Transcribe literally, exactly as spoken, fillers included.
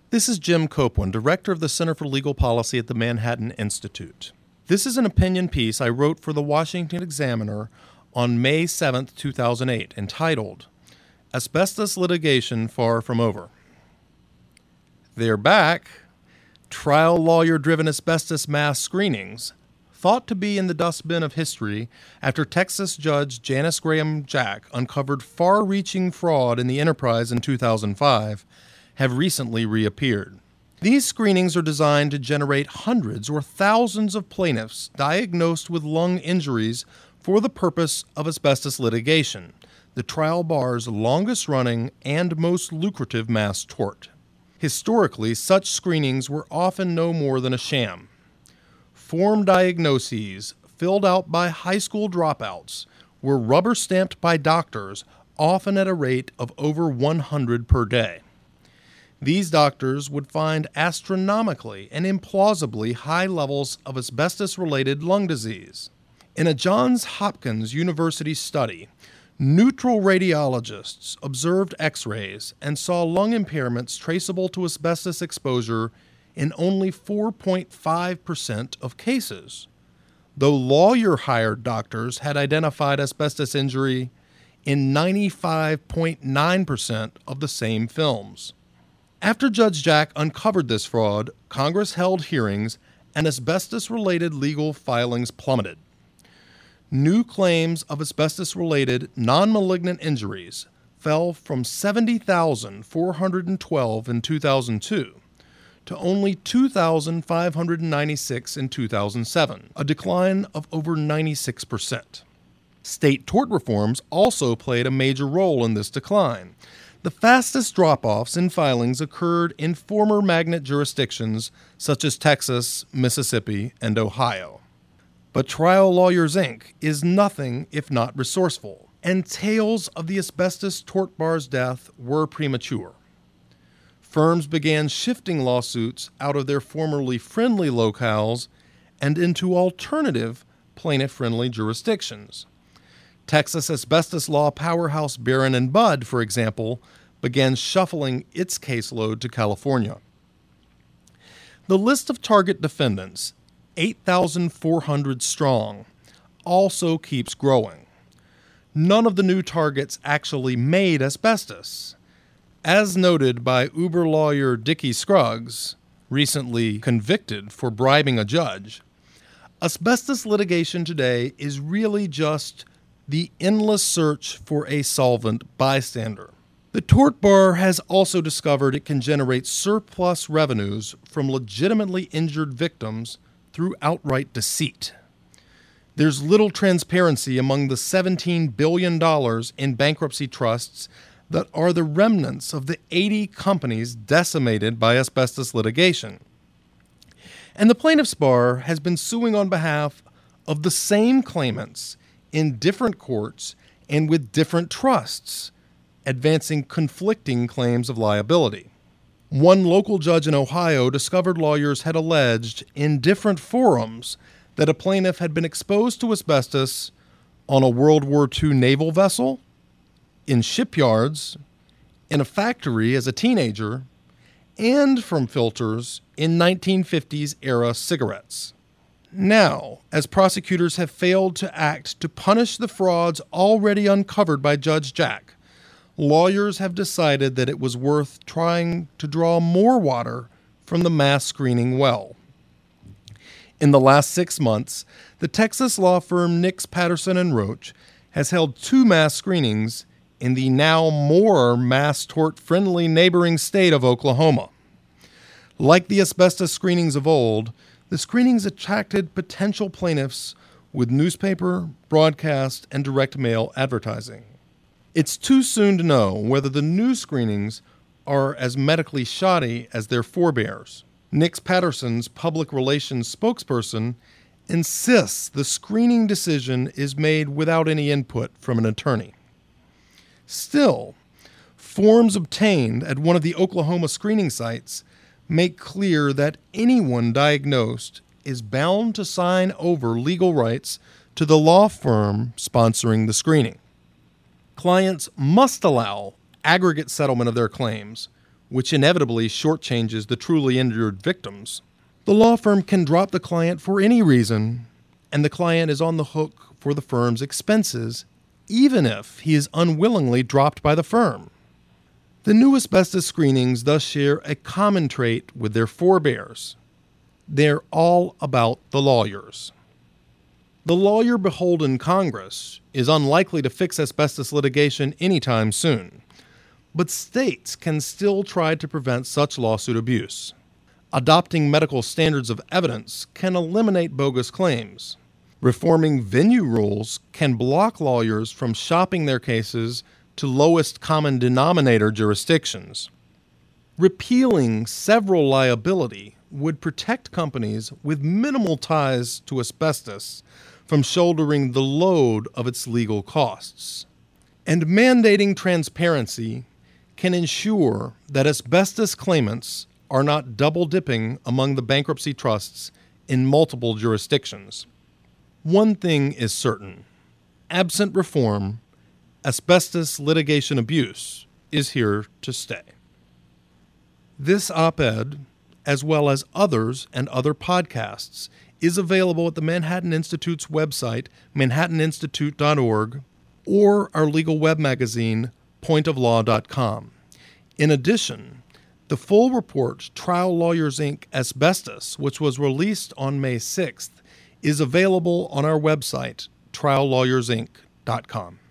This is Jim Copeland, Director of the Center for Legal Policy at the Manhattan Institute. This is an opinion piece I wrote for the Washington Examiner on May seventh, two thousand eight, entitled, Asbestos Litigation Far From Over. They're back. Trial lawyer-driven asbestos mass screenings, thought to be in the dustbin of history after Texas Judge Janice Graham Jack uncovered far-reaching fraud in the enterprise in two thousand five, have recently reappeared. These screenings are designed to generate hundreds or thousands of plaintiffs diagnosed with lung injuries for the purpose of asbestos litigation, the trial bar's longest-running and most lucrative mass tort. Historically, such screenings were often no more than a sham. Form diagnoses, filled out by high school dropouts, were rubber-stamped by doctors, often at a rate of over one hundred per day. These doctors would find astronomically and implausibly high levels of asbestos-related lung disease. In a Johns Hopkins University study, neutral radiologists observed X-rays and saw lung impairments traceable to asbestos exposure in only four point five percent of cases, though lawyer-hired doctors had identified asbestos injury in ninety-five point nine percent of the same films. After Judge Jack uncovered this fraud, Congress held hearings and asbestos-related legal filings plummeted. New claims of asbestos-related non-malignant injuries fell from seventy thousand four hundred twelve in two thousand two to only two thousand five hundred ninety-six in two thousand seven, a decline of over ninety-six percent. State tort reforms also played a major role in this decline. The fastest drop-offs in filings occurred in former magnet jurisdictions such as Texas, Mississippi, and Ohio. But Trial Lawyers, Incorporated is nothing if not resourceful, and tales of the asbestos tort bar's death were premature. Firms began shifting lawsuits out of their formerly friendly locales and into alternative plaintiff-friendly jurisdictions. Texas asbestos law powerhouse Barron and Budd, for example, began shuffling its caseload to California. The list of target defendants, eight thousand four hundred strong, also keeps growing. None of the new targets actually made asbestos. As noted by Uber lawyer Dickie Scruggs, recently convicted for bribing a judge, asbestos litigation today is really just the endless search for a solvent bystander. The tort bar has also discovered it can generate surplus revenues from legitimately injured victims through outright deceit. There's little transparency among the seventeen billion dollars in bankruptcy trusts that are the remnants of the eighty companies decimated by asbestos litigation. And the plaintiff's bar has been suing on behalf of the same claimants in different courts and with different trusts, advancing conflicting claims of liability. One local judge in Ohio discovered lawyers had alleged in different forums that a plaintiff had been exposed to asbestos on a World War Two naval vessel, in shipyards, in a factory as a teenager, and from filters in nineteen fifties era cigarettes. Now, as prosecutors have failed to act to punish the frauds already uncovered by Judge Jack, lawyers have decided that it was worth trying to draw more water from the mass screening well. In the last six months, the Texas law firm Nix, Patterson and Roach has held two mass screenings in the now more mass tort-friendly neighboring state of Oklahoma. Like the asbestos screenings of old, the screenings attracted potential plaintiffs with newspaper, broadcast, and direct mail advertising. It's too soon to know whether the new screenings are as medically shoddy as their forebears. Nix Patterson's public relations spokesperson insists the screening decision is made without any input from an attorney. Still, forms obtained at one of the Oklahoma screening sites make clear that anyone diagnosed is bound to sign over legal rights to the law firm sponsoring the screening. Clients must allow aggregate settlement of their claims, which inevitably shortchanges the truly injured victims, the law firm can drop the client for any reason, and the client is on the hook for the firm's expenses, even if he is unwillingly dropped by the firm. The new asbestos screenings thus share a common trait with their forebears. They're all about the lawyers. The lawyer-beholden Congress is unlikely to fix asbestos litigation anytime soon, but states can still try to prevent such lawsuit abuse. Adopting medical standards of evidence can eliminate bogus claims. Reforming venue rules can block lawyers from shopping their cases to lowest common denominator jurisdictions. Repealing several liability would protect companies with minimal ties to asbestos from shouldering the load of its legal costs. And mandating transparency can ensure that asbestos claimants are not double-dipping among the bankruptcy trusts in multiple jurisdictions. One thing is certain: absent reform, asbestos litigation abuse is here to stay. This op-ed, as well as others and other podcasts, is available at the Manhattan Institute's website, manhattan institute dot org, or our legal web magazine, point of law dot com. In addition, the full report, Trial Lawyers, Incorporated. Asbestos, which was released on May sixth, is available on our website, trial lawyers inc dot com.